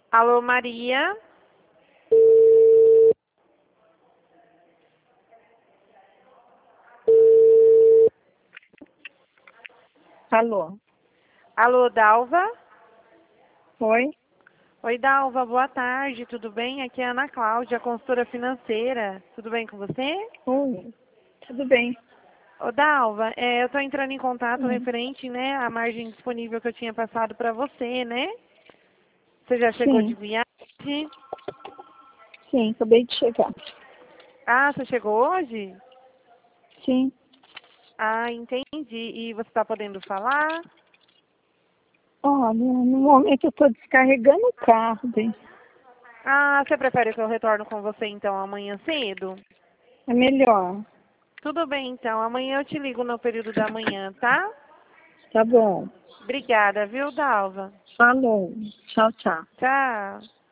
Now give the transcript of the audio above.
Alô, Maria? Alô? Alô, Dalva? Oi? Oi, Dalva, boa tarde, tudo bem? Aqui é a Ana Cláudia, consultora financeira. Tudo bem com você? Oi, tudo bem? Ô, Dalva, eu estou entrando em contato Sim. referente, né, à margem disponível que eu tinha passado para você, né? Você já chegou de Sim, viagem? sim, acabei de chegar. Ah, você chegou hoje? Sim. Ah, entendi. E você está podendo falar? Olha, no momento eu estou descarregando o carro, bem. Ah, você prefere que eu retorno com você então amanhã cedo? É melhor. Tudo bem, então. Amanhã eu te ligo no período da manhã, tá? Tá bom. Obrigada, viu, Dalva? Falou. Tchau, tchau. Tchau.